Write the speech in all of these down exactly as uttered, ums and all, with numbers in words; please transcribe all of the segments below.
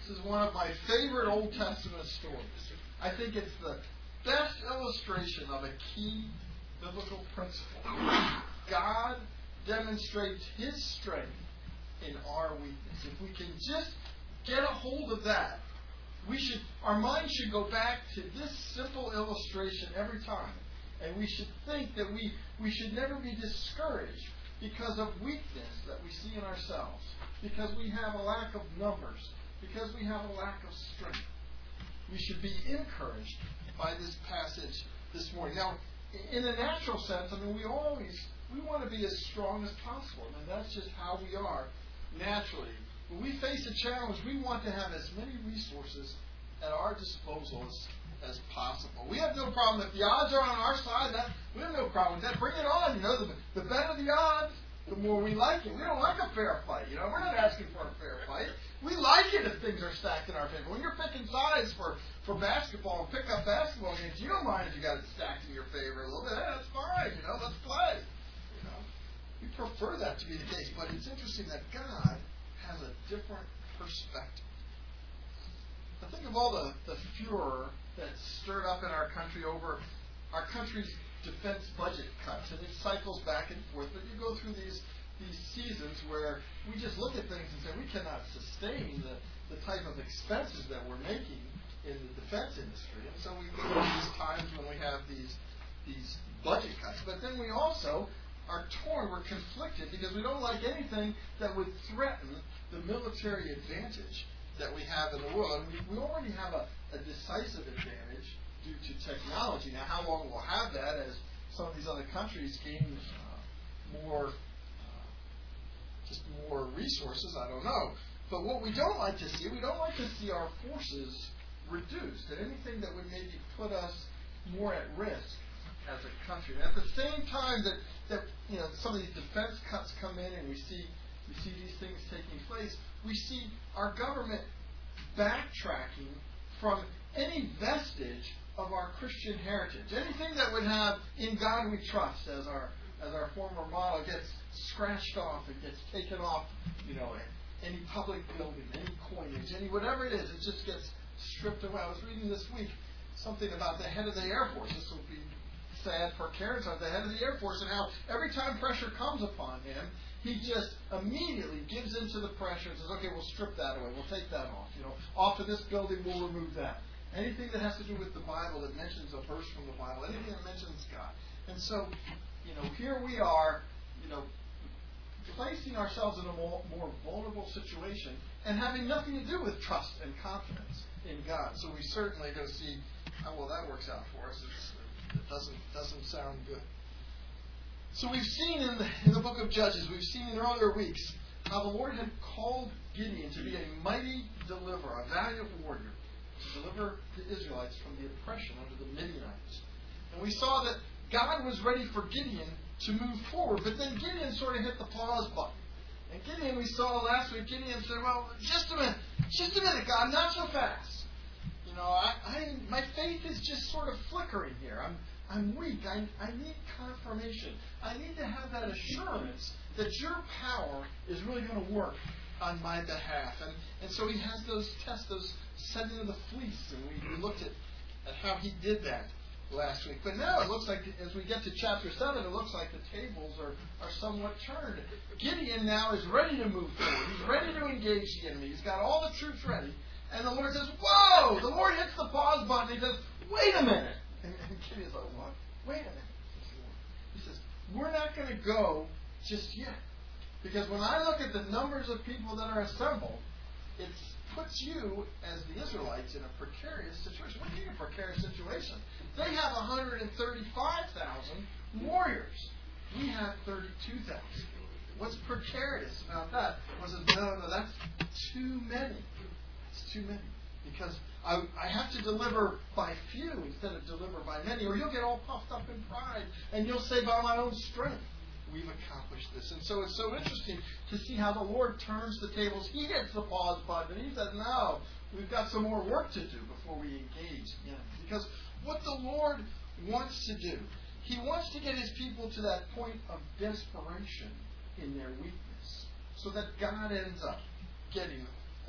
is one of my favorite Old Testament stories. I think it's the best illustration of a key biblical principle. God demonstrates His strength in our weakness. If we can just get a hold of that, we should, our mind should go back to this simple illustration every time. And we should think that we, we should never be discouraged because of weakness that we see in ourselves, because we have a lack of numbers, because we have a lack of strength. We should be encouraged by this passage this morning. Now, in a natural sense, I mean, we always, we want to be as strong as possible. I mean, that's just how we are naturally. When we face a challenge, we want to have as many resources at our disposal as, as possible. We have no problem if the odds are on our side. That, we have no problem with that. Bring it on. You know, the, the better the odds, the more we like it. We don't like a fair fight. You know, we're not asking for a fair fight. We like it if things are stacked in our favor. When you're picking sides for, for basketball and pick up basketball games, you don't mind if you got it stacked in your favor a little bit. Hey, that's fine. You know, let's play. You know, we prefer that to be the case. But it's interesting that God has a different perspective. I think of all the, the furor that's stirred up in our country over our country's defense budget cuts, and it cycles back and forth. But you go through these these seasons where we just look at things and say we cannot sustain the, the type of expenses that we're making in the defense industry, and so we go through these times when we have these these budget cuts. But then we also are torn, we're conflicted because we don't like anything that would threaten the military advantage that we have in the world. And we, we already have a, a decisive advantage due to technology. Now, how long we'll have that as some of these other countries gain uh, more, uh, just more resources, I don't know. But what we don't like to see, we don't like to see our forces reduced, and anything that would maybe put us more at risk as a country. And at the same time that, that you know some of these defense cuts come in and we see we see these things taking place, we see our government backtracking from any vestige of our Christian heritage. Anything that would have "In God We Trust" as our as our former motto gets scratched off and gets taken off, you know, any public building, any coinage, any whatever it is, it just gets stripped away. I was reading this week something about the head of the Air Force. This will be sad for Karen, the head of the Air Force, and how every time pressure comes upon him, he just immediately gives into the pressure and says, okay, we'll strip that away. We'll take that off. You know, off of this building, we'll remove that. Anything that has to do with the Bible, that mentions a verse from the Bible, anything that mentions God. And so, you know, here we are, you know, placing ourselves in a more, more vulnerable situation and having nothing to do with trust and confidence in God. So we certainly go see how well that works out for us. It's, it doesn't doesn't sound good. So we've seen in the, in the book of Judges, we've seen in earlier weeks, how the Lord had called Gideon to be a mighty deliverer, a valiant warrior, to deliver the Israelites from the oppression under the Midianites. And we saw that God was ready for Gideon to move forward, but then Gideon sort of hit the pause button. And Gideon, we saw last week, Gideon said, well, just a minute, just a minute, God, not so fast. You know, I, I my faith is just sort of flickering here. I'm I'm weak. I, I need confirmation. I need to have that assurance that your power is really going to work on my behalf. And and so he has those tests, those sending of the fleece, and we, we looked at, at how he did that last week. But now it looks like, as we get to chapter seven, it looks like the tables are, are somewhat turned. Gideon now is ready to move forward. He's ready to engage the enemy. He's got all the troops ready. And the Lord says, whoa! The Lord hits the pause button. He says, wait a minute. And, and Gideon's like, what? Wait a minute. He says, we're not going to go just yet. Because when I look at the numbers of people that are assembled, it puts you, as the Israelites, in a precarious situation. What do you mean a precarious situation? They have one hundred thirty-five thousand warriors. We have thirty-two thousand. What's precarious about that? Was it, no, no, that's too many. It's too many. Because I, I have to deliver by few instead of deliver by many, or you'll get all puffed up in pride, and you'll say, by my own strength, we've accomplished this. And so it's so interesting to see how the Lord turns the tables. He hits the pause button, and he says, no, we've got some more work to do before we engage again. Because what the Lord wants to do, he wants to get his people to that point of desperation in their weakness, so that God ends up getting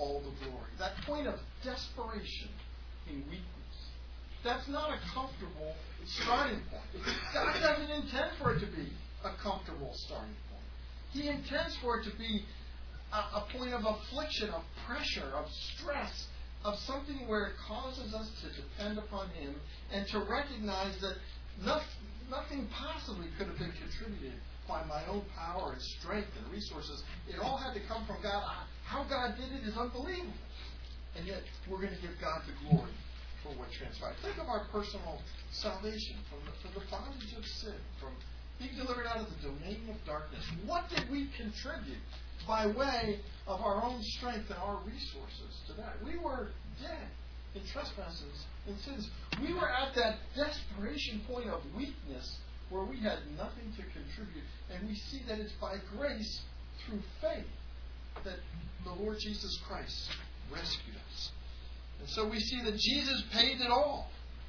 all the glory. That point of desperation in weakness. That's not a comfortable starting point. God doesn't intend for it to be a comfortable starting point. He intends for it to be a, a point of affliction, of pressure, of stress, of something where it causes us to depend upon Him and to recognize that nothing, nothing possibly could have been contributed by my own power and strength and resources. It all had to come from God. How God did it is unbelievable. And yet, we're going to give God the glory for what transpired. Think of our personal salvation from the, from the bondage of sin, from being delivered out of the domain of darkness. What did we contribute by way of our own strength and our resources to that? We were dead in trespasses and sins. We were at that desperation point of weakness where we had nothing to contribute. And we see that it's by grace through faith that the Lord Jesus Christ rescued us. And so we see that Jesus paid it all.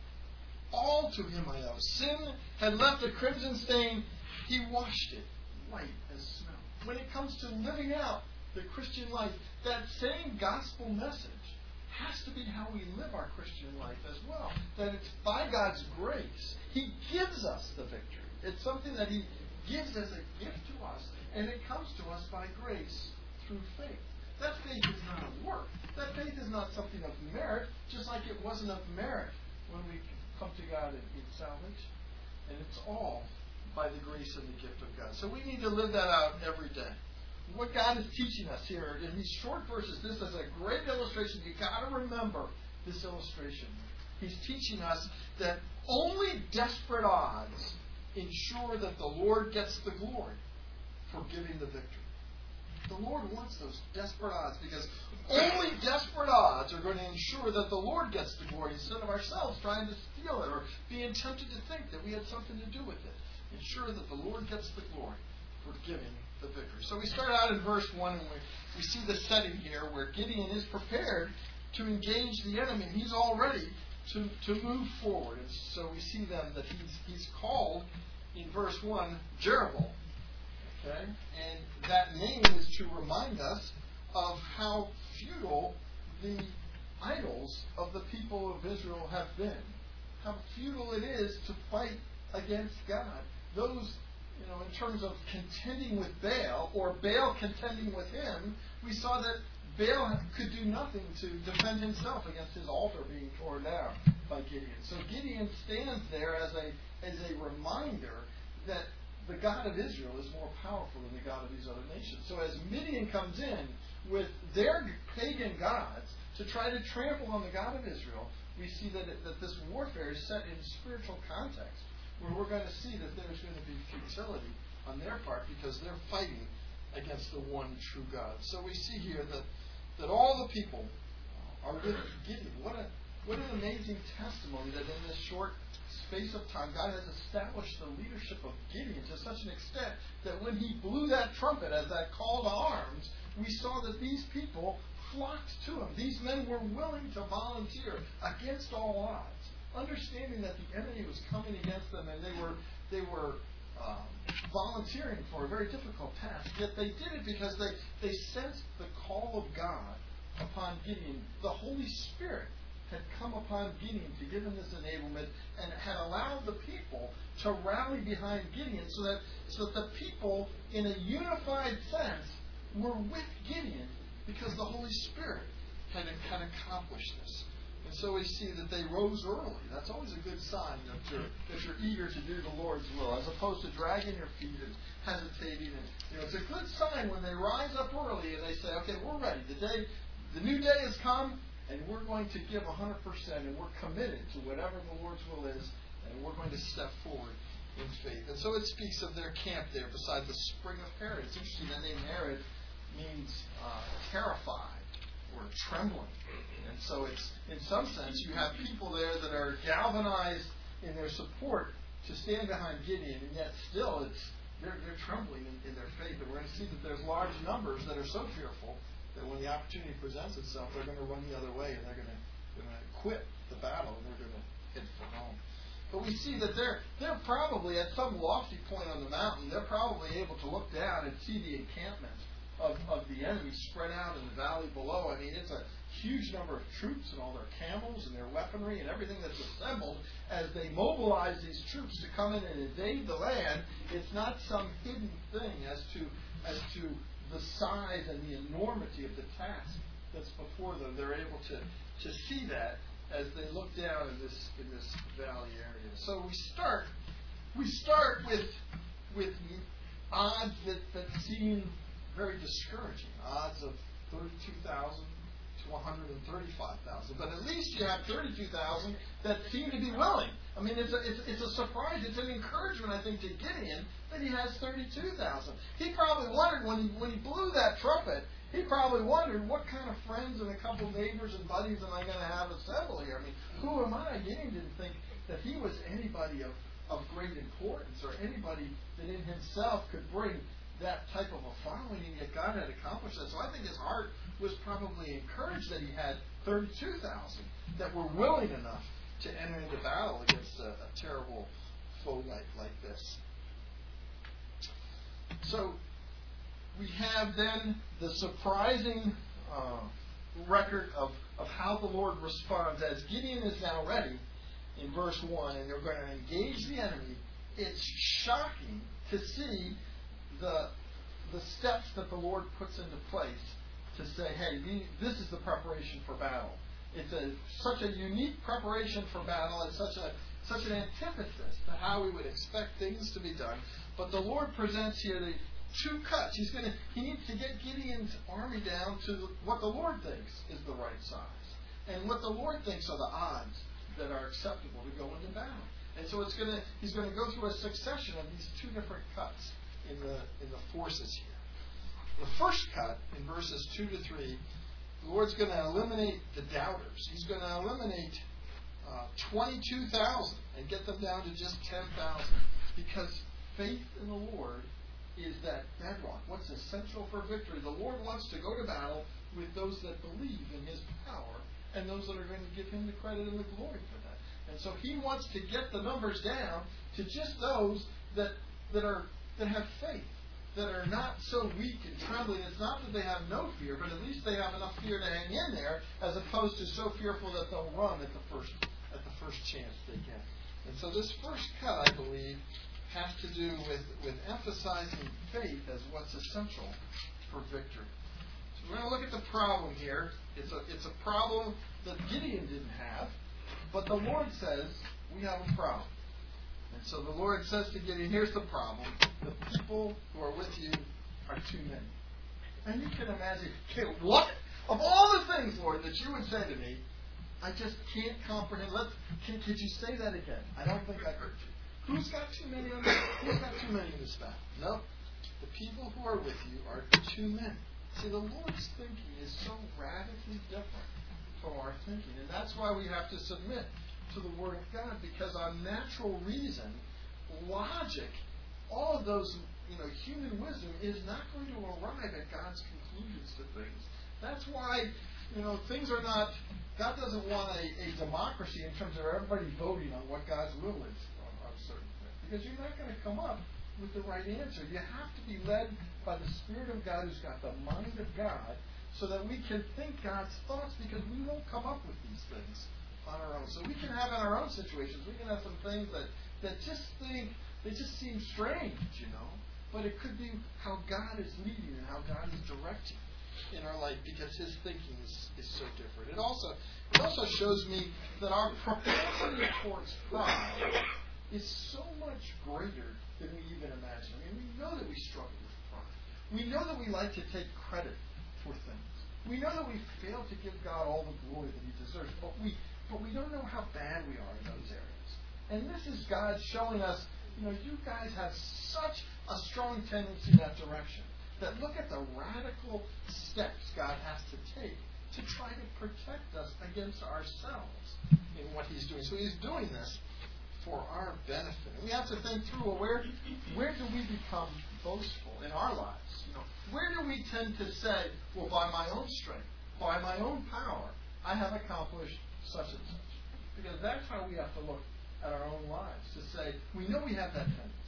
All to Him I owe. Sin had left a crimson stain. He washed it white as snow. When it comes to living out the Christian life, that same gospel message has to be how we live our Christian life as well. That it's by God's grace. He gives us the victory. It's something that He gives as a gift to us. And it comes to us by grace through faith. That faith is not a work. That faith is not something of merit, just like it wasn't of merit when we come to God in, in salvation. And it's all by the grace and the gift of God. So we need to live that out every day. What God is teaching us here in these short verses, this is a great illustration. You've got to remember this illustration. He's teaching us that only desperate odds ensure that the Lord gets the glory for giving the victory. The Lord wants those desperate odds because only desperate odds are going to ensure that the Lord gets the glory instead of ourselves trying to steal it or being tempted to think that we had something to do with it. Ensure that the Lord gets the glory for giving the victory. So we start out in verse one and we, we see the setting here where Gideon is prepared to engage the enemy. He's all ready to, to move forward. And so we see then that he's, he's called in verse one Jerubbaal. Okay? And that name is to remind us of how futile the idols of the people of Israel have been. How futile it is to fight against God. Those, you know, in terms of contending with Baal or Baal contending with him, we saw that Baal could do nothing to defend himself against his altar being torn down by Gideon. So Gideon stands there as a as a reminder that the God of Israel is more powerful than the God of these other nations. So as Midian comes in with their pagan gods to try to trample on the God of Israel, we see that, it, that this warfare is set in spiritual context, where we're going to see that there's going to be futility on their part because they're fighting against the one true God. So we see here that, that all the people are with Gideon. What a what an amazing testimony that in this short space of time, God has established the leadership of Gideon to such an extent that when he blew that trumpet as that call to arms, we saw that these people flocked to him. These men were willing to volunteer against all odds, understanding that the enemy was coming against them, and they were they were um, volunteering for a very difficult task. Yet they did it because they, they sensed the call of God upon Gideon. The Holy Spirit had come upon Gideon to give him this enablement and had allowed the people to rally behind Gideon so that, so that the people, in a unified sense, were with Gideon because the Holy Spirit had, had accomplished this. And so we see that they rose early. That's always a good sign that you're, that you're eager to do the Lord's will, as opposed to dragging your feet and hesitating. And, you know, it's a good sign when they rise up early and they say, okay, we're ready. The day, the new day has come, and we're going to give one hundred percent, and we're committed to whatever the Lord's will is, and we're going to step forward in faith. And so it speaks of their camp there beside the spring of Herod. It's interesting, that name Herod means uh, terrified or trembling. And so it's, in some sense, you have people there that are galvanized in their support to stand behind Gideon, and yet still it's they're, they're trembling in, in their faith. And we're going to see that there's large numbers that are so fearful that when the opportunity presents itself, they're going to run the other way and they're going to, going to quit the battle and they're going to head for home. But we see that they're they're probably at some lofty point on the mountain. They're probably able to look down and see the encampment of, of the enemy spread out in the valley below. I mean, it's a huge number of troops and all their camels and their weaponry and everything that's assembled as they mobilize these troops to come in and invade the land. It's not some hidden thing as to as to the size and the enormity of the task that's before them. They're able to, to see that as they look down in this in this valley area. So we start we start with with odds that, that seem very discouraging. Odds of thirty-two thousand to one hundred thirty-five thousand. But at least you have thirty-two thousand that seem to be willing. I mean, it's a, it's, it's a surprise. It's an encouragement, I think, to Gideon that he has thirty-two thousand. He probably wondered when he, when he blew that trumpet, he probably wondered, what kind of friends and a couple neighbors and buddies am I going to have assembled here? I mean, who am I? Gideon didn't think that he was anybody of, of great importance or anybody that in himself could bring that type of a following, and yet God had accomplished that. So I think his heart was probably encouraged that he had thirty-two thousand that were willing enough to enter into battle against a, a terrible foe like, like this. So we have then the surprising uh, record of, of how the Lord responds. As Gideon is now ready in verse one, and they're going to engage the enemy, it's shocking to see the the steps that the Lord puts into place to say, hey, we, this is the preparation for battle. It's a, such a unique preparation for battle. It's such a such an antithesis to how we would expect things to be done. But the Lord presents here the two cuts. He's going to he needs to get Gideon's army down to what the Lord thinks is the right size, and what the Lord thinks are the odds that are acceptable to go into battle. And so it's going to he's going to go through a succession of these two different cuts in the in the forces here. The first cut in verses two to three, the Lord's going to eliminate the doubters. He's going to eliminate uh, twenty-two thousand and get them down to just ten thousand, because faith in the Lord is that bedrock. What's essential for victory? The Lord wants to go to battle with those that believe in His power and those that are going to give Him the credit and the glory for that. And so He wants to get the numbers down to just those that that are that have faith, that are not so weak and trembling. It's not that they have no fear, but at least they have enough fear to hang in there, as opposed to so fearful that they'll run at the first at the first chance they get. And so this first cut, I believe, has to do with, with emphasizing faith as what's essential for victory. So we're going to look at the problem here. It's a it's a problem that Gideon didn't have, but the Lord says we have a problem. And so the Lord says to Gideon, here's the problem. The people who are with you are too many. And you can imagine, okay, what? Of all the things, Lord, that you would say to me, I just can't comprehend. Let's, can, could you say that again? I don't think I heard you. Who's got too many on this? Who's got too many in this battle? No. The people who are with you are too many. See, the Lord's thinking is so radically different from our thinking. And that's why we have to submit to the Word of God, because on natural reason, logic, all of those, you know, human wisdom is not going to arrive at God's conclusions to things. That's why, you know, things are not, God doesn't want a, a democracy in terms of everybody voting on what God's will is on, on certain things, because you're not going to come up with the right answer. You have to be led by the Spirit of God, who's got the mind of God, so that we can think God's thoughts, because we won't come up with these things on our own. So we can have in our own situations, we can have some things that, that just think, they just seem strange, you know. But it could be how God is leading and how God is directing in our life, because His thinking is, is so different. It also it also shows me that our propensity towards pride is so much greater than we even imagine. I mean, we know that we struggle with pride. We know that we like to take credit for things. We know that we fail to give God all the glory that He deserves, but we But we don't know how bad we are in those areas. And this is God showing us, you know, you guys have such a strong tendency in that direction, that look at the radical steps God has to take to try to protect us against ourselves in what He's doing. So He's doing this for our benefit. And we have to think through, well, where, where do we become boastful in our lives? You know, where do we tend to say, well, by my own strength, by my own power, I have accomplished such and such? Because that's how we have to look at our own lives, to say, we know we have that tendency.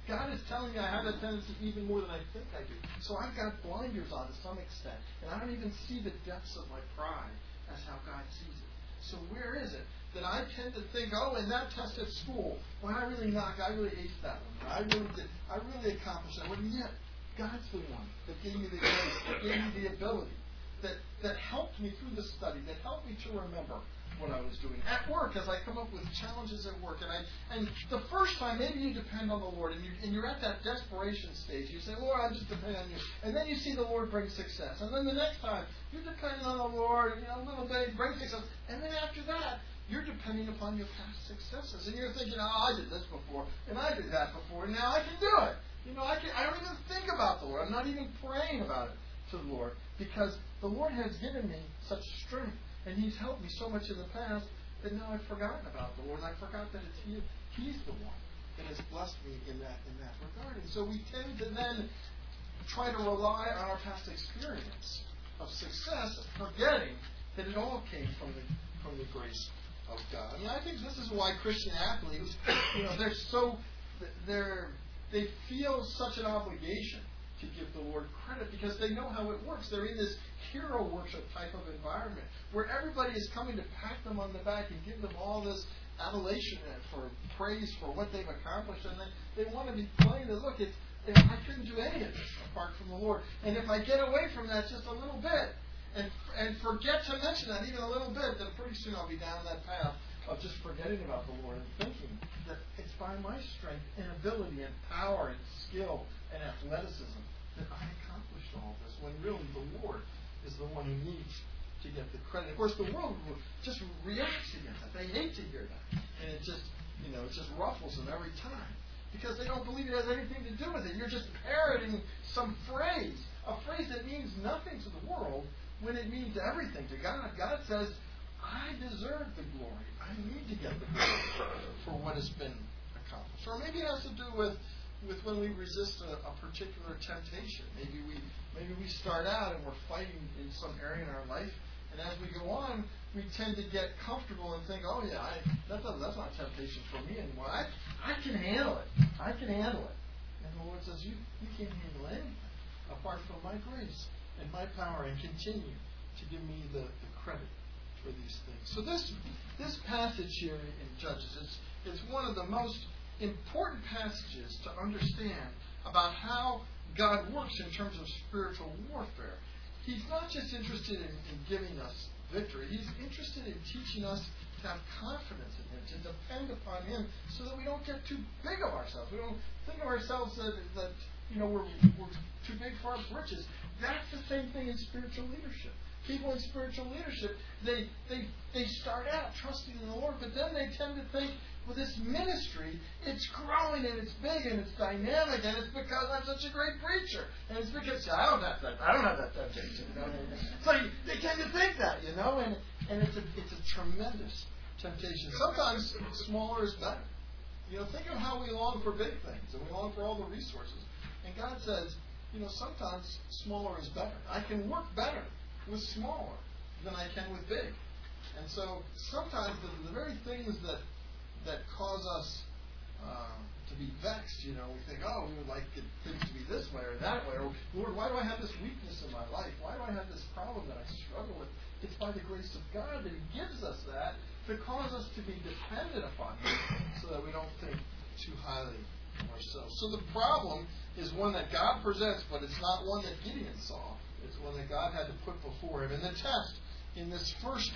God is telling me I have that tendency even more than I think I do. So I've got blinders on to some extent. And I don't even see the depths of my pride as how God sees it. So where is it that I tend to think, oh, in that test at school, when I really knocked, I really aced that one. I really did. I really accomplished that one. And yet, God's the one that gave me the grace, that gave me the ability, that, that helped me through the study, that helped me to remember what I was doing. At work, as I come up with challenges at work, and I and the first time, maybe you depend on the Lord, and, you, and you're at that desperation stage. You say, Lord, I just depend on you. And then you see the Lord bring success. And then the next time, you're depending on the Lord, you know, a little bit, bring success. And then after that, you're depending upon your past successes. And you're thinking, oh, I did this before, and I did that before, and now I can do it. You know, I can. I don't even think about the Lord. I'm not even praying about it to the Lord, because the Lord has given me such strength, and He's helped me so much in the past that now I've forgotten about the Lord. And I forgot that it's He. He's the one that has blessed me in that in that regard. And so we tend to then try to rely on our past experience of success, forgetting that it all came from the from the grace of God. I mean, I think this is why Christian athletes, you know, they're so they're they feel such an obligation to give the Lord credit because they know how it works. They're in this hero worship type of environment where everybody is coming to pat them on the back and give them all this adulation for praise for what they've accomplished, and they, they want to be playing the look. It's, I couldn't do any of this apart from the Lord, and if I get away from that just a little bit and and forget to mention that even a little bit, then pretty soon I'll be down that path of just forgetting about the Lord and thinking that it's by my strength and ability and power and skill and athleticism that I accomplished all this, when really the Lord is the one who needs to get the credit. Of course, the world just reacts against that. They hate to hear that. And it just, you know, it just ruffles them every time because they don't believe it has anything to do with it. You're just parroting some phrase, a phrase that means nothing to the world when it means everything to God. God says, I deserve the glory. I need to get the glory for what has been accomplished. Or maybe it has to do with, with when we resist a, a particular temptation. Maybe we maybe we start out and we're fighting in some area in our life, and as we go on, we tend to get comfortable and think, oh yeah, I, that's, a, that's not temptation for me anymore. I, I can handle it. I can handle it. And the Lord says, you, you can't handle anything apart from my grace and my power, and continue to give me the, the credit for these things. So this this passage here in Judges is, is one of the most important passages to understand about how God works in terms of spiritual warfare. He's not just interested in, in giving us victory. He's interested in teaching us to have confidence in Him, to depend upon Him, so that we don't get too big of ourselves. We don't think of ourselves that, that you know we're, we're too big for our britches. That's the same thing in spiritual leadership. People in spiritual leadership, they, they they start out trusting in the Lord, but then they tend to think, well, this ministry, it's growing and it's big and it's dynamic, and it's because I'm such a great preacher, and it's because see, I don't have that, I don't have that temptation. You know? So they tend to think that, you know, and and it's a it's a tremendous temptation. Sometimes smaller is better. You know, think of how we long for big things, and we long for all the resources, and God says, you know, sometimes smaller is better. I can work better with smaller than I can with big. And so sometimes the, the very things that that cause us uh, to be vexed, you know, we think, oh, we would like it, things to be this way or that way. Or, Lord, why do I have this weakness in my life? Why do I have this problem that I struggle with? It's by the grace of God that He gives us that to cause us to be dependent upon Him so that we don't think too highly of ourselves. So the problem is one that God presents, but it's not one that Gideon saw. It's one that God had to put before him. And the test in this first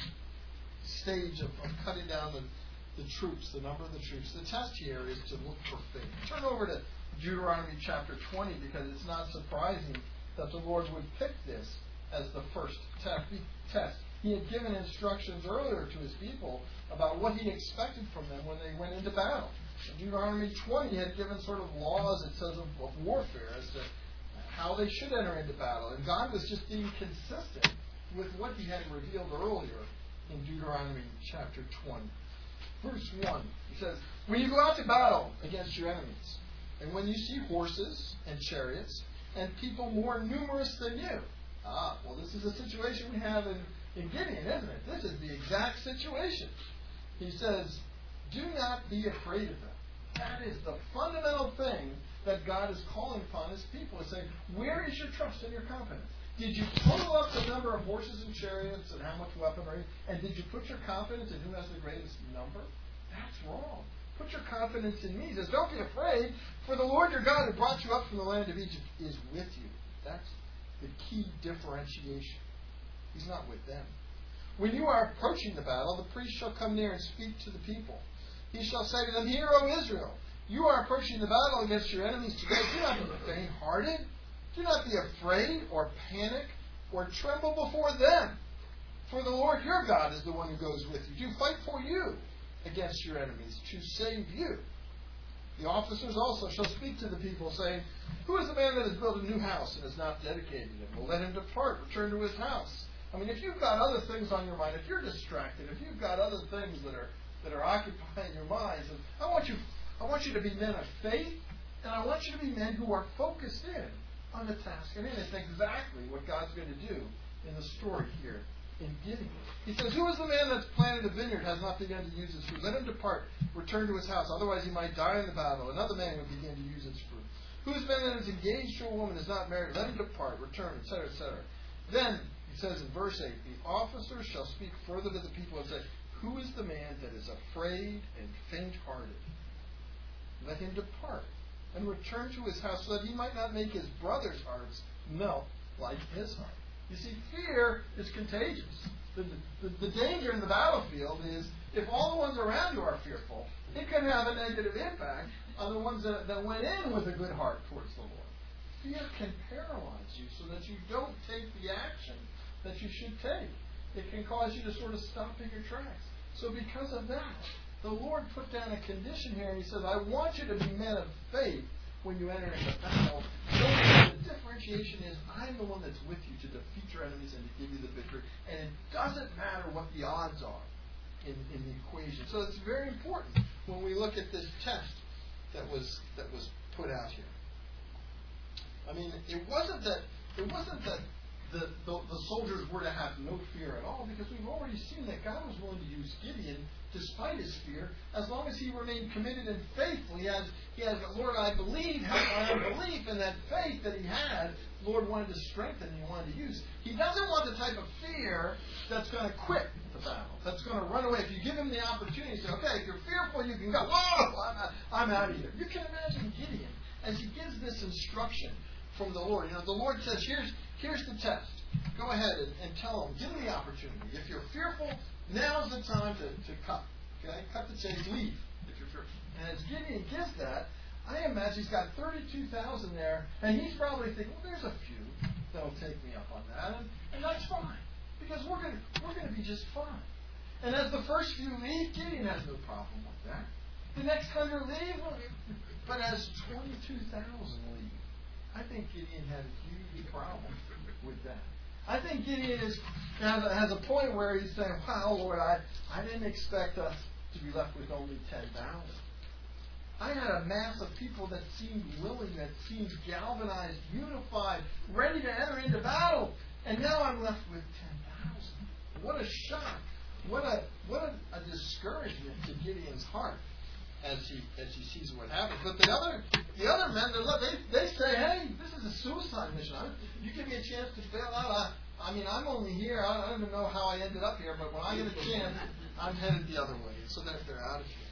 stage of, of cutting down the, the troops, the number of the troops, the test here is to look for faith. Turn over to Deuteronomy chapter twenty, because it's not surprising that the Lord would pick this as the first test. He had given instructions earlier to His people about what He expected from them when they went into battle. In Deuteronomy twenty, He had given sort of laws, it says, of, of warfare as to how they should enter into battle. And God was just being consistent with what He had revealed earlier in Deuteronomy chapter twenty. Verse one, He says, when you go out to battle against your enemies, and when you see horses and chariots, and people more numerous than you. Ah, well, this is a situation we have in, in Gideon, isn't it? This is the exact situation. He says, do not be afraid of them. That is the fundamental thing that God is calling upon His people. He's saying, where is your trust and your confidence? Did you total up the number of horses and chariots and how much weaponry? And did you put your confidence in who has the greatest number? That's wrong. Put your confidence in me. He says, don't be afraid, for the Lord your God who brought you up from the land of Egypt is with you. That's the key differentiation. He's not with them. When you are approaching the battle, the priest shall come near and speak to the people. He shall say to them, Hear, O Israel, you are approaching the battle against your enemies today. Do not be faint-hearted. Do not be afraid or panic or tremble before them. For the Lord your God is the one who goes with you to fight for you against your enemies, to save you. The officers also shall speak to the people, saying, Who is the man that has built a new house and has not dedicated it? Well, let him depart, return to his house. I mean, if you've got other things on your mind, if you're distracted, if you've got other things that are that are occupying your minds, and I want you, I want you to be men of faith, and I want you to be men who are focused in on the task. And it's exactly what God's going to do in the story here in Gideon. He says, Who is the man that's planted a vineyard, has not begun to use its fruit? Let him depart, return to his house, otherwise he might die in the battle. Another man will begin to use its fruit. Who is the man that is engaged to a woman, is not married? Let him depart, return, et cetera, et cetera. Then, he says in verse eight, the officers shall speak further to the people and say, Who is the man that is afraid and faint-hearted? Let him depart and return to his house, so that he might not make his brother's hearts melt like his heart. You see, fear is contagious. The, the, the danger in the battlefield is if all the ones around you are fearful, it can have a negative impact on the ones that, that went in with a good heart towards the Lord. Fear can paralyze you so that you don't take the action that you should take. It can cause you to sort of stop in your tracks. So because of that, the Lord put down a condition here, and He says, I want you to be men of faith when you enter into battle. The differentiation is, I'm the one that's with you to defeat your enemies and to give you the victory. And it doesn't matter what the odds are in, in the equation. So it's very important when we look at this test that was that was put out here. I mean, it wasn't that it wasn't that the, the, the soldiers were to have no fear at all, because we've already seen that God was willing to use Gideon despite his fear, as long as he remained committed and faithful. He has, he has, Lord, I believe, help my unbelief, and that faith that he had, Lord wanted to strengthen and he wanted to use. He doesn't want the type of fear that's going to quit the battle, that's going to run away. If you give him the opportunity, say, okay, if you're fearful, you can go. Whoa, I'm out, I'm out of here. You can imagine Gideon as he gives this instruction from the Lord. You know, the Lord says, here's here's the test. Go ahead and, and tell them, give them the opportunity. If you're fearful, now's the time to, to cut. Okay? Cut the chase, leave if you're fearful. And as Gideon gives that, I imagine he's got thirty-two thousand there, and he's probably thinking, well, there's a few that'll take me up on that, and, and that's fine. Because we're gonna we're gonna be just fine. And as the first few leave, Gideon has no problem with that. The next hundred leave, but as twenty-two thousand leave, I think Gideon had a huge problem with that. I think Gideon is, has, a, has a point where he's saying, wow, Lord, I, I didn't expect us to be left with only ten thousand. I had a mass of people that seemed willing, that seemed galvanized, unified, ready to enter into battle. And now I'm left with ten thousand. What a shock. What a what a, a discouragement to Gideon's heart as he as he sees what happens. But the other the other men, they they say, hey, this is a suicide mission. I, you give me a chance to bail out. I, I mean, I'm only here. I don't even know how I ended up here, but when I get a chance, I'm headed the other way. So that they're out of here.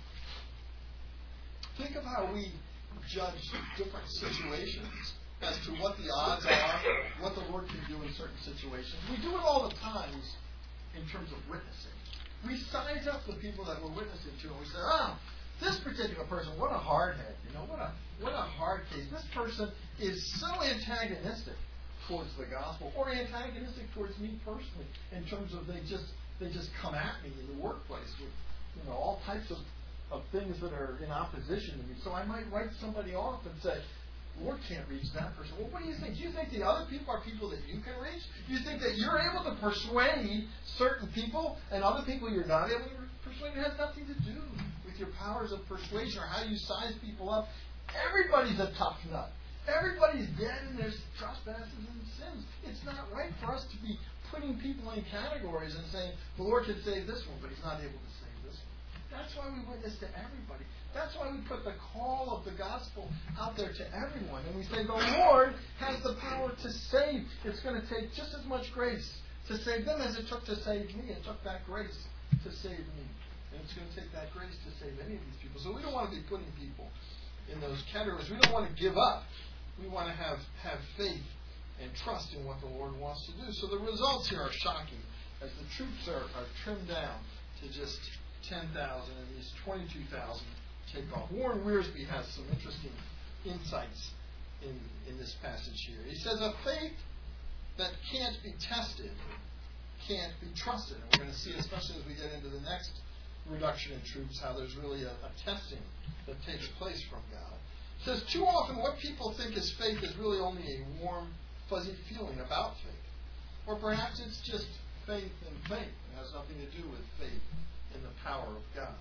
Think of how we judge different situations as to what the odds are, what the Lord can do in certain situations. We do it all the time in terms of witnessing. We size up the people that we're witnessing to, and we say, oh, this particular person, what a hardhead, you know, what a what a hard case. This person is so antagonistic towards the gospel, or antagonistic towards me personally, in terms of they just they just come at me in the workplace with, you know, all types of, of things that are in opposition to me. So I might write somebody off and say, Lord can't reach that person. Well, what do you think? Do you think the other people are people that you can reach? Do you think that you're able to persuade certain people and other people you're not able to persuade? It has nothing to do with your powers of persuasion or how you size people up. Everybody's a tough nut. Everybody's dead in their trespasses and sins. It's not right for us to be putting people in categories and saying, the Lord can save this one, but He's not able to save this one. That's why we witness to everybody. That's why we put the call of the gospel out there to everyone. And we say the Lord has the power to save. It's going to take just as much grace to save them as it took to save me. It took that grace to save me. And it's going to take that grace to save any of these people. So we don't want to be putting people in those categories. We don't want to give up. We want to have, have faith and trust in what the Lord wants to do. So the results here are shocking as the troops are, are trimmed down to just ten thousand and these twenty-two thousand take off. Warren Wiersbe has some interesting insights in, in this passage here. He says a faith that can't be tested can't be trusted. And we're going to see, especially as we get into the next reduction in troops, how there's really a, a testing that takes place from God. It says too often what people think is faith is really only a warm, fuzzy feeling about faith. Or perhaps it's just faith in faith. It has nothing to do with faith in the power of God.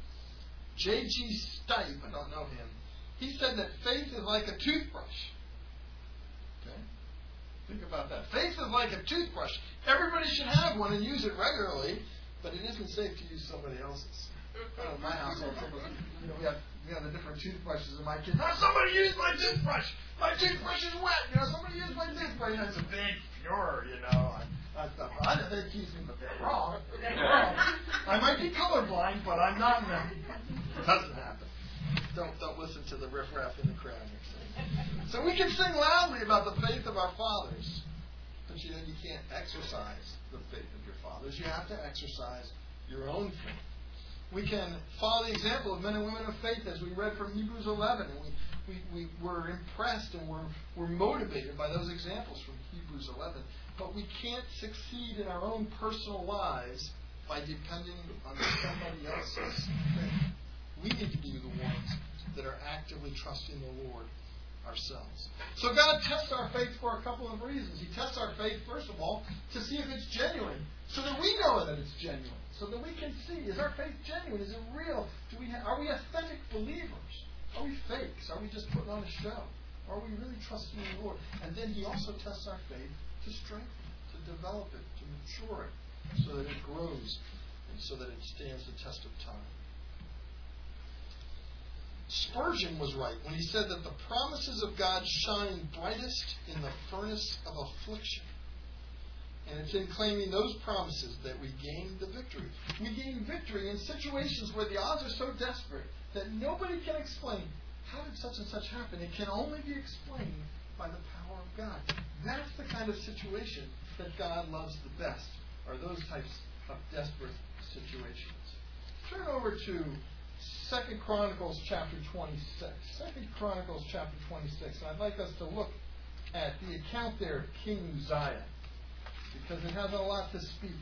J G Stipe, I don't know him, he said that faith is like a toothbrush. Okay? Think about that. Faith is like a toothbrush. Everybody should have one and use it regularly, but it isn't safe to use somebody else's. Uh, my household, you know, we have we have the different toothbrushes in my kids. Now somebody used my toothbrush. My toothbrush is wet. You know, somebody used my toothbrush. You know, it's a big furor. You know, I, I stuff. I didn't think accuse me, but they're wrong. They're wrong. I might be colorblind, but I'm not. It doesn't happen. Don't don't listen to the riffraff in the crowd. So we can sing loudly about the faith of our fathers, but you know you can't exercise the faith of your fathers. You have to exercise your own faith. We can follow the example of men and women of faith as we read from Hebrews eleven, and we, we, we were impressed and we're, we're motivated by those examples from Hebrews eleven. But we can't succeed in our own personal lives by depending on somebody else's faith. We need to be the ones that are actively trusting the Lord ourselves. So God tests our faith for a couple of reasons. He tests our faith, first of all, to see if it's genuine, so that we know that it's genuine. So that we can see, is our faith genuine? Is it real? Do we have, are we authentic believers? Are we fakes? Are we just putting on a show? Are we really trusting in the Lord? And then He also tests our faith to strengthen it, to develop it, to mature it, so that it grows and so that it stands the test of time. Spurgeon was right when he said that the promises of God shine brightest in the furnace of affliction. And it's in claiming those promises that we gain the victory. We gain victory in situations where the odds are so desperate that nobody can explain how did such and such happen. It can only be explained by the power of God. That's the kind of situation that God loves the best, are those types of desperate situations. Turn over to Second Chronicles chapter twenty-six. Second Chronicles chapter twenty-six. And I'd like us to look at the account there of King Uzziah, because it has a lot to speak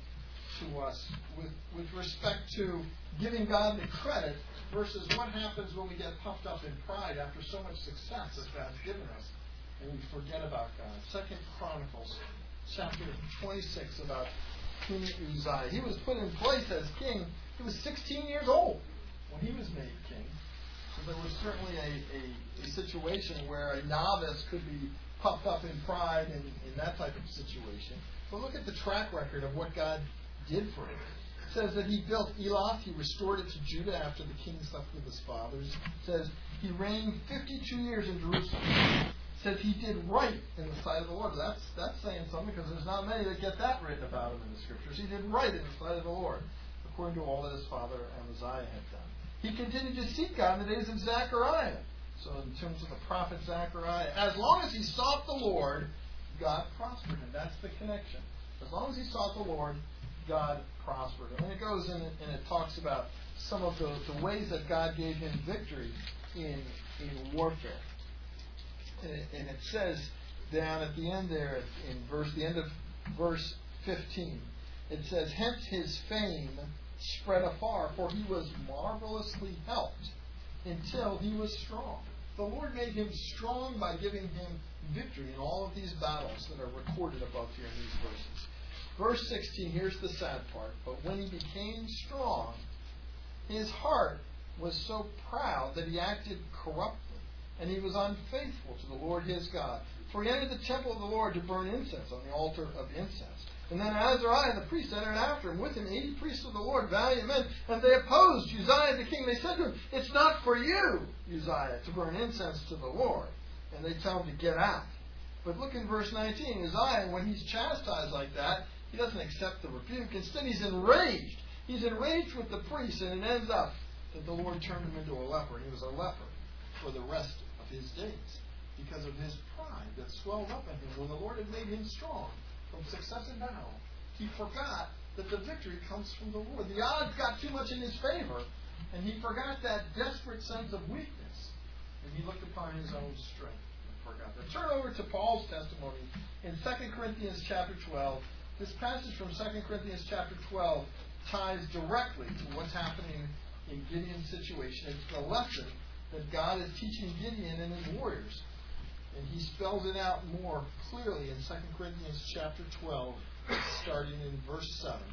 to us with, with respect to giving God the credit versus what happens when we get puffed up in pride after so much success that God's given us and we forget about God. Second Chronicles chapter twenty-six, about King Uzziah. He was put in place as king. He was sixteen years old when he was made king. So there was certainly a, a, a situation where a novice could be puffed up in pride and in that type of situation. But look at the track record of what God did for him. It says that he built Elath. He restored it to Judah after the king slept with his fathers. It says he reigned fifty-two years in Jerusalem. It says he did right in the sight of the Lord. That's, that's saying something, because there's not many that get that written about him in the Scriptures. He did right in the sight of the Lord, according to all that his father Amaziah had done. He continued to seek God in the days of Zechariah. So in terms of the prophet Zechariah, as long as he sought the Lord, God prospered him. That's the connection. As long as he sought the Lord, God prospered him. And it goes in and it talks about some of the, the ways that God gave him victory in, in warfare. And it, and it says down at the end there, in verse the end of verse fifteen, it says, hence his fame spread afar, for he was marvelously helped until he was strong. The Lord made him strong by giving him victory in all of these battles that are recorded above here in these verses. Verse sixteen, here's the sad part. But when he became strong, his heart was so proud that he acted corruptly, and he was unfaithful to the Lord his God. For he entered the temple of the Lord to burn incense on the altar of incense. And then Azariah the priest entered after him, with him eighty priests of the Lord, valiant men, and they opposed Uzziah the king. They said to him, "It's not for you, Uzziah, to burn incense to the Lord." And they tell him to get out. But look in verse nineteen. Uzziah, when he's chastised like that, he doesn't accept the rebuke. Instead, he's enraged. He's enraged with the priests, and it ends up that the Lord turned him into a leper. He was a leper for the rest of his days because of his pride that swelled up in him when the Lord had made him strong from success in battle. He forgot that the victory comes from the Lord. The odds got too much in his favor, and he forgot that desperate sense of weakness. And he looked upon his own strength and forgot that. Turn over to Paul's testimony in Second Corinthians chapter twelve. This passage from Second Corinthians chapter twelve ties directly to what's happening in Gideon's situation. It's the lesson that God is teaching Gideon and his warriors. And he spells it out more clearly in Second Corinthians chapter twelve, starting in verse seven.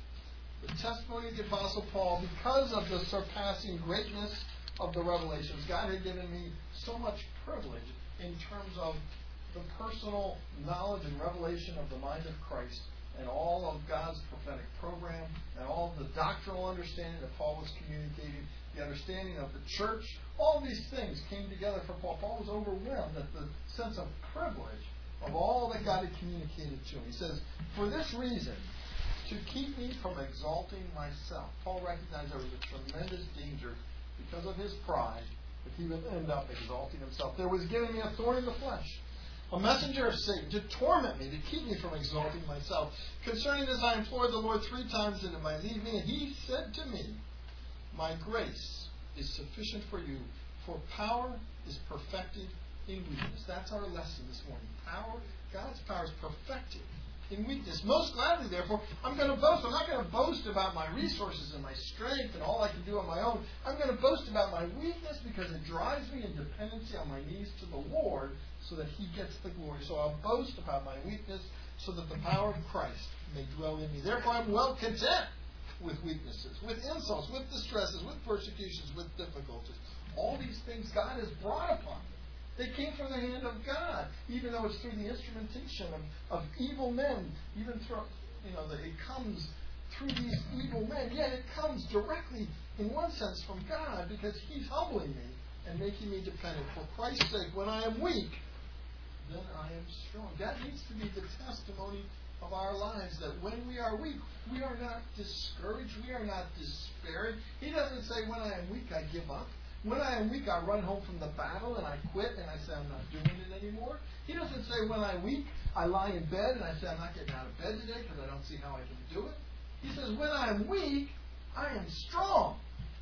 The testimony of the Apostle Paul, because of the surpassing greatness of the revelations. God had given me so much privilege in terms of the personal knowledge and revelation of the mind of Christ and all of God's prophetic program and all of the doctrinal understanding that Paul was communicating, the understanding of the church. All these things came together for Paul. Paul was overwhelmed at the sense of privilege of all that God had communicated to him. He says, "For this reason, to keep me from exalting myself." Paul recognized there was a tremendous danger because of his pride that he would end up exalting himself. There was given me a thorn in the flesh, a messenger of Satan, to torment me, to keep me from exalting myself. Concerning this, I implored the Lord three times that it might leave me, and he said to me, "My grace is sufficient for you, for power is perfected in weakness." That's our lesson this morning. Power, God's power is perfected in weakness. Most gladly, therefore, I'm going to boast. I'm not going to boast about my resources and my strength and all I can do on my own. I'm going to boast about my weakness because it drives me in dependency on my knees to the Lord so that he gets the glory. So I'll boast about my weakness so that the power of Christ may dwell in me. Therefore, I'm well content with weaknesses, with insults, with distresses, with persecutions, with difficulties. All these things God has brought upon me. They came from the hand of God, even though it's through the instrumentation of, of evil men, even through, you know, that it comes through these evil men, yet it comes directly, in one sense, from God, because he's humbling me and making me dependent. For Christ's sake, when I am weak, then I am strong. That needs to be the testimony of our lives, that when we are weak, we are not discouraged, we are not despairing. He doesn't say, when I am weak, I give up. When I am weak, I run home from the battle and I quit and I say I'm not doing it anymore. He doesn't say when I'm weak, I lie in bed and I say I'm not getting out of bed today because I don't see how I can do it. He says when I'm weak, I am strong.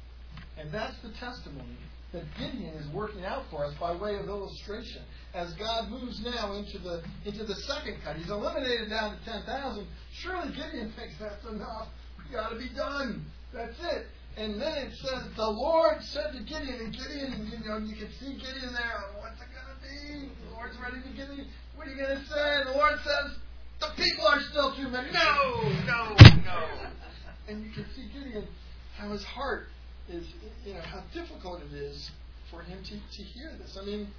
And that's the testimony that Gideon is working out for us by way of illustration. As God moves now into the into the second cut, he's eliminated down to ten thousand. Surely Gideon thinks that's enough. We got to be done. That's it. And then it says, the Lord said to Gideon, and Gideon, you know, you can see Gideon there. What's it going to be? The Lord's ready to give me. What are you going to say? The Lord says, the people are still too many. No, no, no. And you can see Gideon, how his heart is, you know, how difficult it is for him to, to hear this. I mean,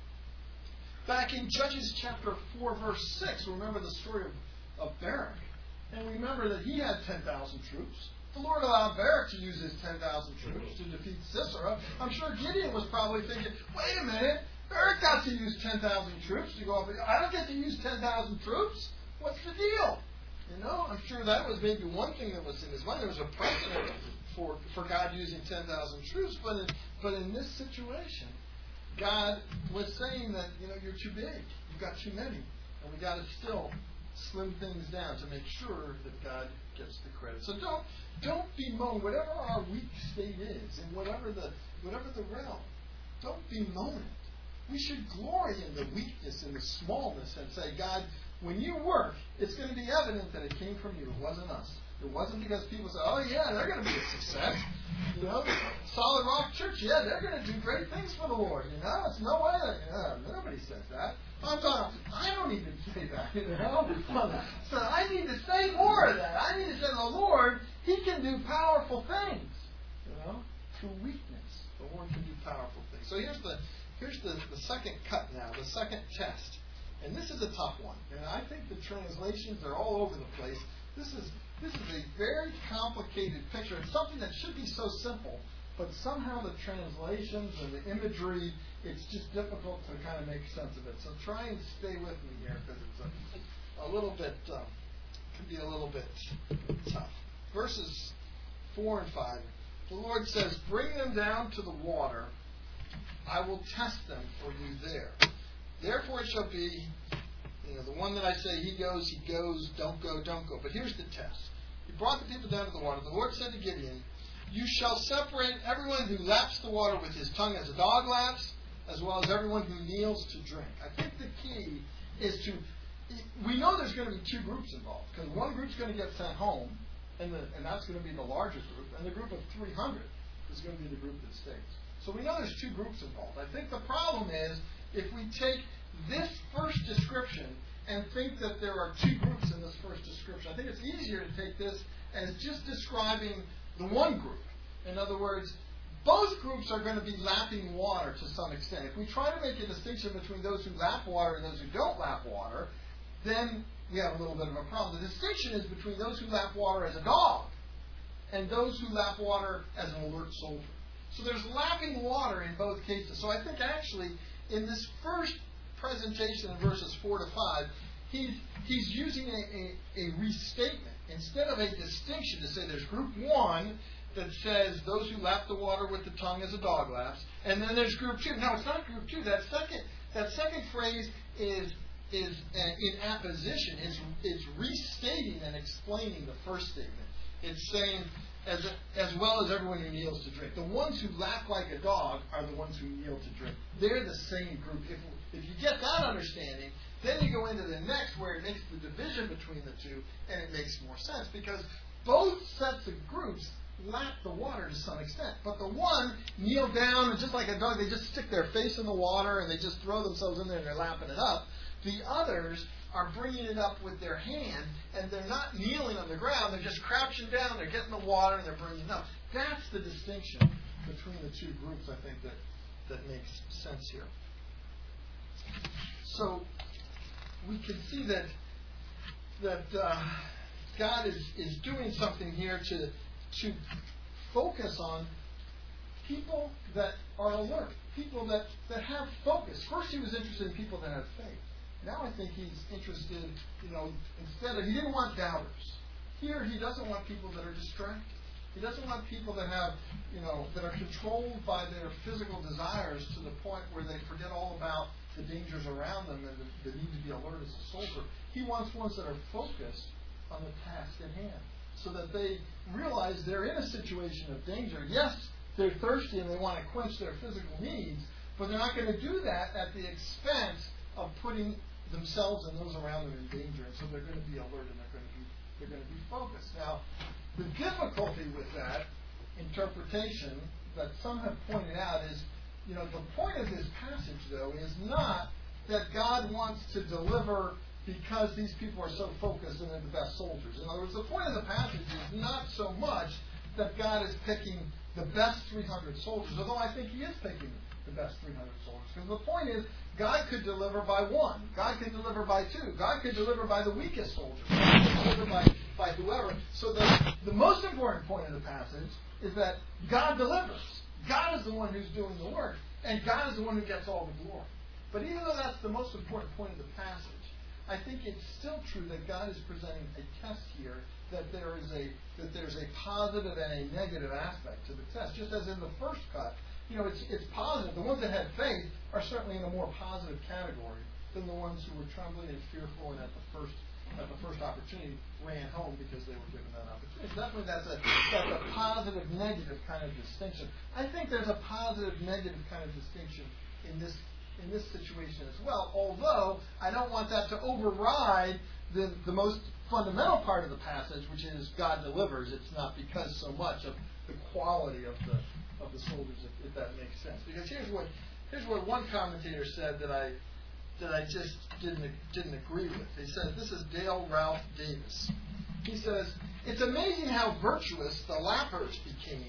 back in Judges chapter four, verse six, remember the story of, of Barak. And remember that he had ten thousand troops. The Lord allowed Barak to use his ten thousand troops to defeat Sisera. I'm sure Gideon was probably thinking, wait a minute, Barak got to use ten thousand troops to go up. I don't get to use ten thousand troops. What's the deal? You know, I'm sure that was maybe one thing that was in his mind. There was a precedent for, for God using ten thousand troops. But in, but in this situation, God was saying that, you know, you're too big. You've got too many. And we got to still slim things down to make sure that God gets the credit. So don't don't bemoan whatever our weak state is, and whatever the whatever the realm. Don't bemoan it. We should glory in the weakness and the smallness and say, God, when you work, it's going to be evident that it came from you. It wasn't us. It wasn't because people say, oh yeah, they're going to be a success. You know, Solid Rock Church, yeah, they're going to do great things for the Lord. You know, it's no way. That, yeah, nobody says that. I'm talking, I don't even say that. You know, so I need to say more of that. I need to say, the Lord, He can do powerful things. You know, through weakness, the Lord can do powerful things. So here's the here's the, the second cut now, the second test. And this is a tough one. And I think the translations are all over the place. This is this is a very complicated picture. It's something that should be so simple, but somehow the translations and the imagery, it's just difficult to kind of make sense of it. So try and stay with me here, because it's a, a little bit, um, can be a little bit tough. Verses four and five. The Lord says, bring them down to the water. I will test them for you there. Therefore it shall be, you know, the one that I say, he goes, he goes, don't go, don't go. But here's the test. He brought the people down to the water. The Lord said to Gideon, you shall separate everyone who laps the water with his tongue as a dog laps, as well as everyone who kneels to drink. I think the key is to, we know there's going to be two groups involved, because one group's going to get sent home, and, the, and that's going to be the largest group, and the group of three hundred is going to be the group that stays. So we know there's two groups involved. I think the problem is, if we take this first description and think that there are two groups in this first description, I think it's easier to take this as just describing the one group. In other words, both groups are going to be lapping water to some extent. If we try to make a distinction between those who lap water and those who don't lap water, then we have a little bit of a problem. The distinction is between those who lap water as a dog and those who lap water as an alert soldier. So there's lapping water in both cases. So I think actually in this first presentation in verses four to five, he's, he's using a, a, a restatement instead of a distinction to say there's group one that says those who lap the water with the tongue as a dog laps, and then there's group two. No, it's not group two. That second that second phrase is is uh, in apposition. It's, it's restating and explaining the first statement. It's saying, as a, as well as everyone who kneels to drink. The ones who lap like a dog are the ones who kneel to drink. They're the same group. If, if you get that understanding, then you go into the next where it makes the division between the two, and it makes more sense, because both sets of groups lap the water to some extent. But the one kneel down, and just like a dog, they just stick their face in the water, and they just throw themselves in there, and they're lapping it up. The others are bringing it up with their hand, and they're not kneeling on the ground. They're just crouching down. They're getting the water, and they're bringing it up. That's the distinction between the two groups, I think, that, that makes sense here. So we can see that that uh, God is, is doing something here to to focus on people that are alert, people that, that have focus. First, he was interested in people that have faith. Now I think he's interested, you know, instead of, he didn't want doubters. Here he doesn't want people that are distracted. He doesn't want people that have, you know, that are controlled by their physical desires to the point where they forget all about the dangers around them and the, the need to be alert as a soldier. He wants ones that are focused on the task at hand, so that they realize they're in a situation of danger. Yes, they're thirsty and they want to quench their physical needs, but they're not going to do that at the expense of putting themselves and those around them in danger. And so they're going to be alert and they're going to be they're going to be focused. Now, the difficulty with that interpretation that some have pointed out is, you know, the point of this passage, though, is not that God wants to deliver because these people are so focused and they're the best soldiers. In other words, the point of the passage is not so much that God is picking the best three hundred soldiers, although I think he is picking the best three hundred soldiers. Because the point is, God could deliver by one. God could deliver by two. God could deliver by the weakest soldier. God could deliver by, by whoever. So the, the most important point of the passage is that God delivers. God is the one who's doing the work. And God is the one who gets all the glory. But even though that's the most important point of the passage, I think it's still true that God is presenting a test here, that there is a that there's a positive and a negative aspect to the test. Just as in the first cut, you know, it's it's positive. The ones that had faith are certainly in a more positive category than the ones who were trembling and fearful and at the first at the first opportunity ran home because they were given that opportunity. Definitely that's a that's a positive negative kind of distinction. I think there's a positive negative kind of distinction in this in this situation as well, although I don't want that to override the, the most fundamental part of the passage, which is God delivers. It's not because so much of the quality of the of the soldiers, if, if that makes sense. Because here's what here's what one commentator said that I that I just didn't didn't agree with. He said, this is Dale Ralph Davis. He says, it's amazing how virtuous the lappers became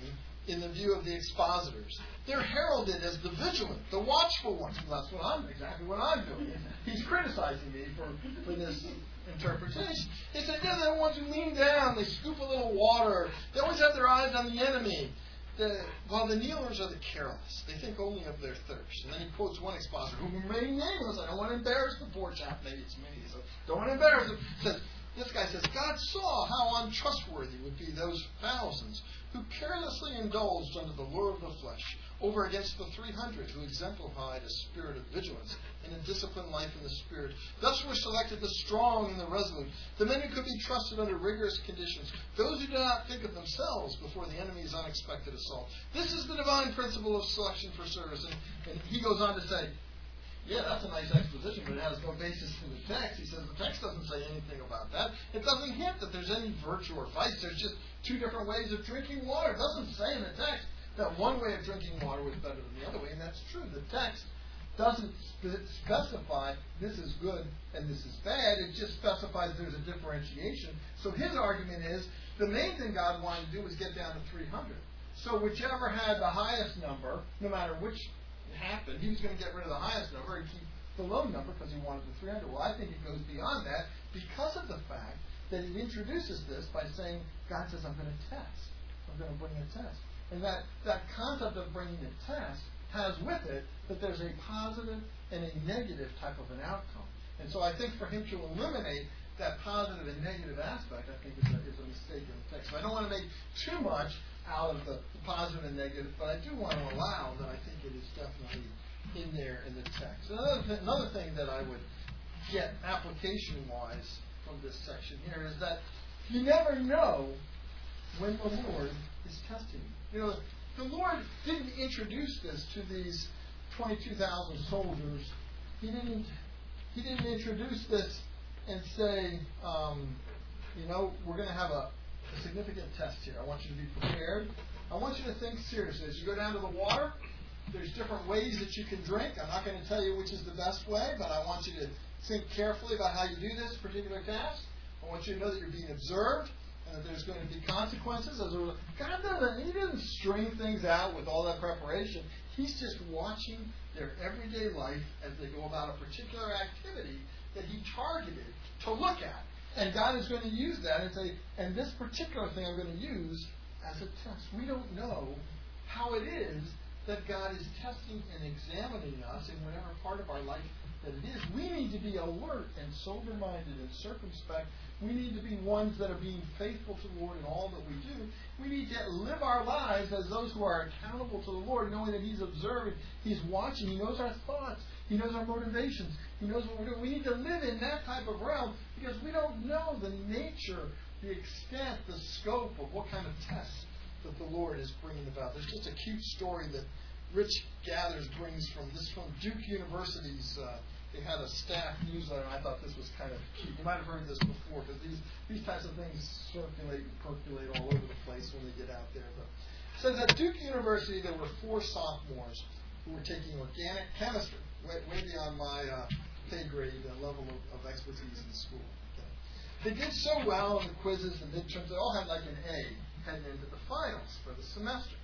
in the view of the expositors. They're heralded as the vigilant, the watchful ones. And that's what I'm exactly what I'm doing. He's criticizing me for, for this interpretation. He said, yeah, they're the ones who lean down, they scoop a little water, they always have their eyes on the enemy. The, while the kneelers are the careless, they think only of their thirst. And then he quotes one expositor who remain nameless. I don't want to embarrass the poor chap. Maybe it's me. So don't want to embarrass him. Says, this guy says, God saw how untrustworthy would be those thousands who carelessly indulged under the lure of the flesh, over against the three hundred who exemplified a spirit of vigilance and a disciplined life in the Spirit. Thus were selected the strong and the resolute, the men who could be trusted under rigorous conditions, those who do not think of themselves before the enemy's unexpected assault. This is the divine principle of selection for service. And, and he goes on to say, yeah, that's a nice exposition, but it has no basis in the text. He says the text doesn't say anything about that. It doesn't hint that there's any virtue or vice. There's just two different ways of drinking water. It doesn't say in the text that one way of drinking water was better than the other way, and that's true. The text doesn't spe- specify this is good and this is bad. It just specifies there's a differentiation. So his argument is the main thing God wanted to do was get down to three hundred. So whichever had the highest number, no matter which happened, he was going to get rid of the highest number and keep the low number because he wanted the three hundred. Well, I think it goes beyond that because of the fact that he introduces this by saying, God says, I'm going to test. I'm going to bring a test. And that, that concept of bringing a test has with it that there's a positive and a negative type of an outcome. And so I think for him to eliminate that positive and negative aspect, I think is a, is a mistake in the text. So I don't want to make too much out of the, the positive and negative, but I do want to allow that I think it is definitely in there in the text. Another, th- another thing that I would get application-wise from this section here is that you never know when the Lord is testing you. You know, the Lord didn't introduce this to these twenty-two thousand soldiers. He didn't. He didn't introduce this and say, um, you know, we're going to have a, a significant test here. I want you to be prepared. I want you to think seriously. As you go down to the water, there's different ways that you can drink. I'm not going to tell you which is the best way, but I want you to think carefully about how you do this particular task. I want you to know that you're being observed and that there's going to be consequences. As a, God doesn't, He doesn't string things out with all that preparation. He's just watching their everyday life as they go about a particular activity that He targeted to look at. And God is going to use that and say, and this particular thing I'm going to use as a test. We don't know how it is that God is testing and examining us in whatever part of our life that it is. We need to be alert and sober-minded and circumspect. We need to be ones that are being faithful to the Lord in all that we do. We need to live our lives as those who are accountable to the Lord, knowing that He's observing, He's watching, He knows our thoughts, He knows our motivations, He knows what we're doing. We need to live in that type of realm because we don't know the nature, the extent, the scope of what kind of tests that the Lord is bringing about. There's just a cute story that Rich Gathers brings from this from Duke University's. Uh, they had a staff newsletter, and I thought this was kind of cute. You might have heard this before because these these types of things circulate and percolate all over the place when they get out there. But it says at Duke University there were four sophomores who were taking organic chemistry, way, way beyond my uh, pay grade uh, level of, of expertise in school. Okay. They did so well in the quizzes and midterms. They all had like an A heading into the finals for the semester.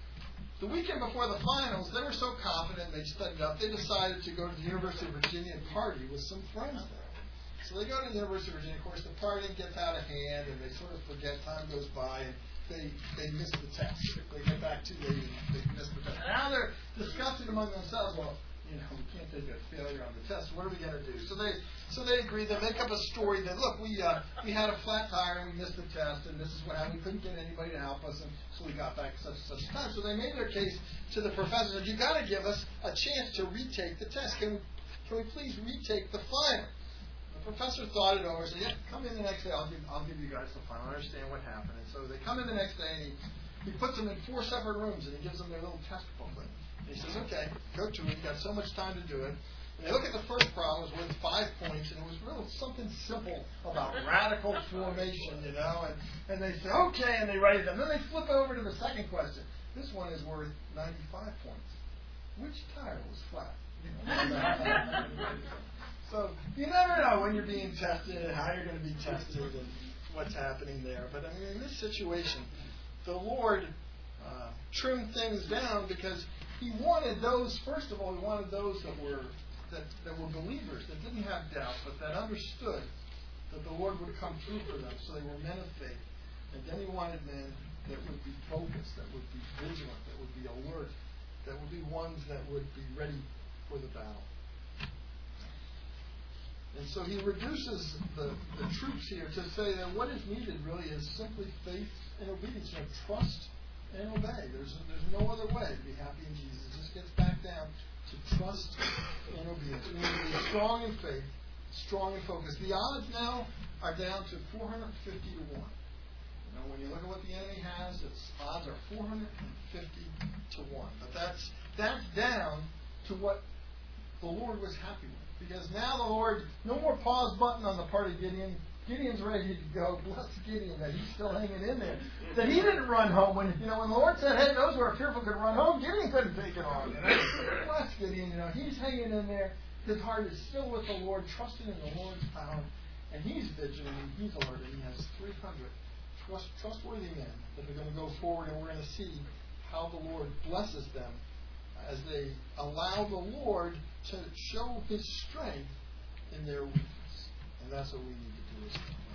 The weekend before the finals, they were so confident, they studied up, they decided to go to the University of Virginia and party with some friends there. So they go to the University of Virginia. Of course, the partying gets out of hand, and they sort of forget. Time goes by, and they, they miss the test. They get back too late, and they miss the test. Now they're discussing among themselves, well, you know, we can't take a failure on the test. What are we going to do? So they so they agree. They make up a story that, look, we uh, we had a flat tire and we missed the test, and this is what happened. We couldn't get anybody to help us, and so we got back at such and such time. So they made their case to the professor. You've got to give us a chance to retake the test. Can we, can we please retake the final? The professor thought it over and said, yeah, come in the next day. I'll give, I'll give you guys the final. I understand what happened. And so they come in the next day, and he, he puts them in four separate rooms, and he gives them their little test booklet. And he says, okay, go to it. You've got so much time to do it. And they look at the first problem. It was worth five points, and it was really something simple about radical formation, you know. And, and they say, okay, and they write it down. Then they flip over to the second question. This one is worth ninety-five points. Which tire was flat? You know? So you never know when you're being tested and how you're going to be tested and what's happening there. But I mean, in this situation, the Lord uh, trim things down because he wanted those, first of all, he wanted those that were that, that were believers, that didn't have doubt, but that understood that the Lord would come through for them, so they were men of faith. And then he wanted men that would be focused, that would be vigilant, that would be alert, that would be ones that would be ready for the battle. And so he reduces the, the troops here to say that what is needed really is simply faith and obedience. You know, trust and obey. There's there's no other way to be happy in Jesus. It just gets back down to trust and obedience. We need to be strong in faith, strong in focus. The odds now are down to four hundred fifty to one. You know, when you look at what the enemy has, its odds are four hundred fifty to one. But that's that's down to what the Lord was happy with. Because now the Lord, no more pause button on the part of Gideon. Gideon's ready to go. Bless Gideon that he's still hanging in there. That he didn't run home when you know when the Lord said, "Hey, those who are fearful could run home." Gideon couldn't take it on. You know? Bless Gideon. You know he's hanging in there. His heart is still with the Lord, trusting in the Lord's power, and he's vigilant. And he's alert. And he has three hundred trust, trustworthy men that are going to go forward, and we're going to see how the Lord blesses them as they allow the Lord to show His strength in their weakness. And that's what we need to do as well.